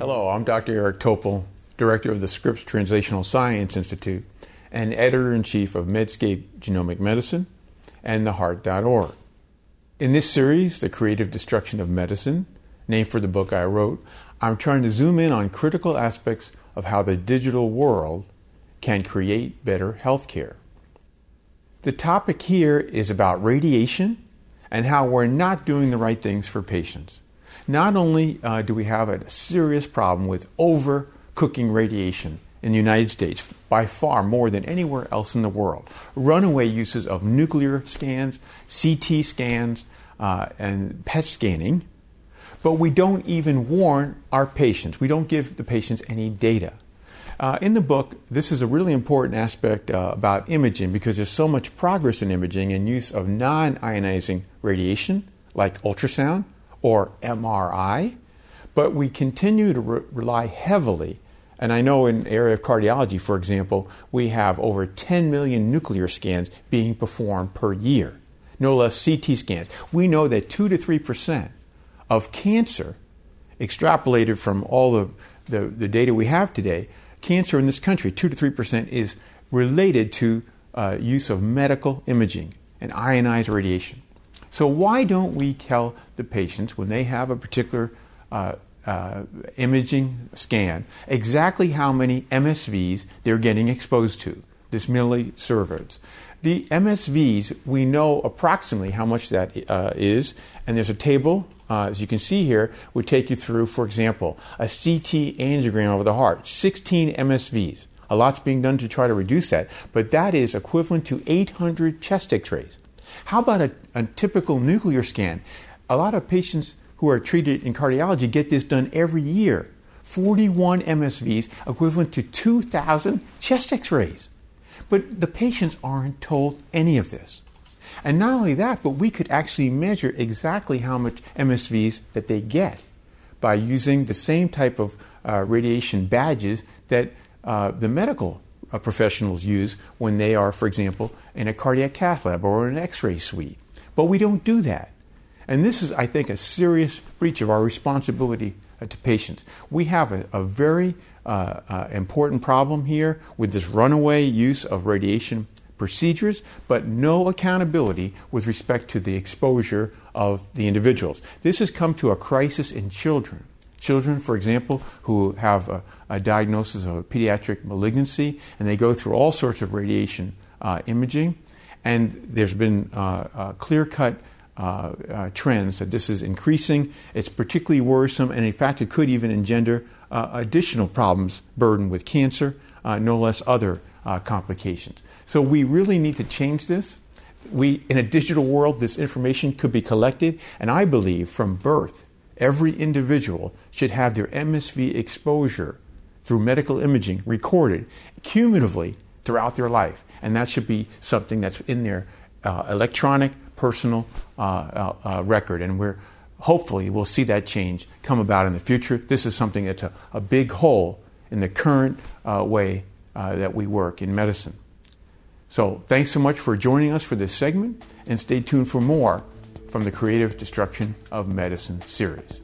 Hello, I'm Dr. Eric Topol, Director of the Scripps Translational Science Institute and Editor-in-Chief of Medscape Genomic Medicine and theheart.org. In this series, The Creative Destruction of Medicine, named for the book I wrote, I'm trying to zoom in on critical aspects of how the digital world can create better healthcare. The topic here is about radiation and how we're not doing the right things for patients. Not only do we have a serious problem with overcooking radiation in the United States, by far more than anywhere else in the world, runaway uses of nuclear scans, CT scans, and PET scanning, but we don't even warn our patients. We don't give the patients any data. In the book, this is a really important aspect about imaging because there's so much progress in imaging and use of non-ionizing radiation like ultrasound or MRI, but we continue to rely heavily, and I know in the area of cardiology, for example, we have over 10 million nuclear scans being performed per year, no less CT scans. We know that 2 to 3% of cancer, extrapolated from all the data we have today, cancer in this country, 2 to 3% is related to use of medical imaging and ionized radiation. So why don't we tell the patients when they have a particular imaging scan exactly how many MSVs they're getting exposed to, this millisieverts? The MSVs, we know approximately how much that is, and there's a table, as you can see here, would take you through, for example, a CT angiogram of the heart, 16 MSVs. A lot's being done to try to reduce that, but that is equivalent to 800 chest x-rays. How about a typical nuclear scan? A lot of patients who are treated in cardiology get this done every year. 41 MSVs, equivalent to 2,000 chest x-rays. But the patients aren't told any of this. And not only that, but we could actually measure exactly how much MSVs that they get by using the same type of radiation badges that the medical professionals use when they are, for example, in a cardiac cath lab or an x-ray suite. But we don't do that. And this is, I think, a serious breach of our responsibility to patients. We have a very important problem here with this runaway use of radiation procedures, but no accountability with respect to the exposure of the individuals. This has come to a crisis in children. Children, for example, who have a diagnosis of a pediatric malignancy, and they go through all sorts of radiation imaging, and there's been clear-cut trends that this is increasing. It's particularly worrisome, and in fact, it could even engender additional problems burdened with cancer, no less other complications. So we really need to change this. In a digital world, this information could be collected, and I believe from birth, every individual should have their MSV exposure through medical imaging recorded cumulatively throughout their life. And that should be something that's in their electronic personal record. And hopefully we'll see that change come about in the future. This is something that's a big hole in the current way that we work in medicine. So thanks so much for joining us for this segment, and stay tuned for more from the Creative Destruction of Medicine series.